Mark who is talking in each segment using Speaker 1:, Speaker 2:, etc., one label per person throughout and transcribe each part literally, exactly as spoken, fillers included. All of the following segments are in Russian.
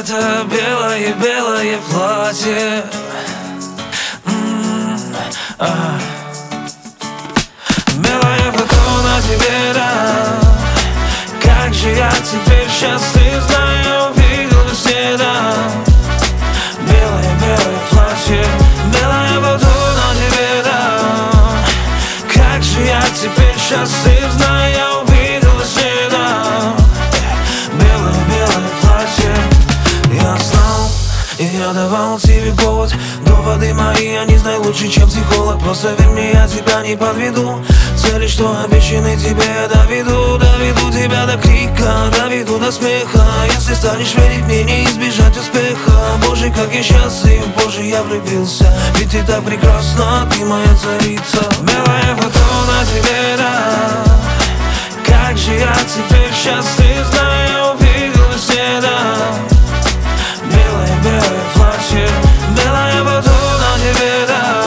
Speaker 1: Это белое-белое платье. М-м, а. Белое фото на тебе, да. Как же я теперь счастлив, знаю, увидел во сне, да. Белое-белое платье, белое фото на тебе, да. Как же я теперь счастлив, знаю, я увидел во сне, да. Белое-белое платье. Я знал, и я давал тебе повод. Доводы мои, я не знаю лучше, чем психолог. Просто верь мне, я тебя не подведу. Цели, что обещаны тебе, я доведу. Доведу тебя до крика, доведу до смеха. Если станешь верить мне, не избежать успеха. Боже, как я счастлив, Боже, я влюбился. Ведь ты так прекрасна, ты моя царица. Белое фото на тебе, да. Как же я теперь счастлив, знаю, я увидел во сне, да. Белое-белое платье, белое фото на тебе, да.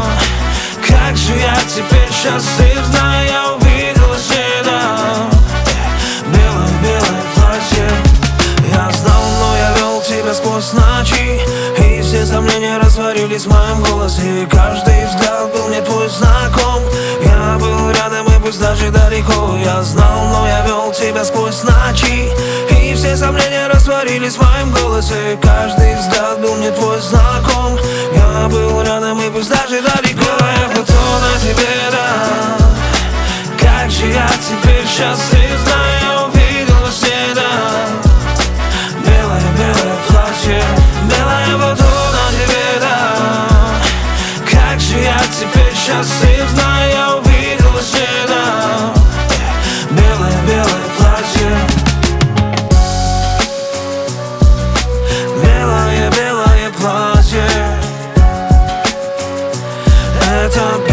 Speaker 1: Как же я теперь счастлив, знаю, я увидел во сне, да. Белое-белое платье. Я знал, но я вел тебя сквозь ночи, и все сомнения растворились в моем голосе. И каждый взгляд был мне твой знаком. Я был рядом, и пусть даже далеко. Я знал, но я вел тебя сквозь ночи, и все сомнения растворились в моем голосе. Каждый взгляд был мне твой знаком. Я был рядом, и пусть даже далеко. Белое фото на тебе, да. Как же я теперь счастлив, знаю, я увидел во сне, да. Белое-белое платье, белое фото на тебе, да. Как же я теперь счастлив, знаю, я увидел во сне, да. Белое-белое платье. Белое-белое платье. Это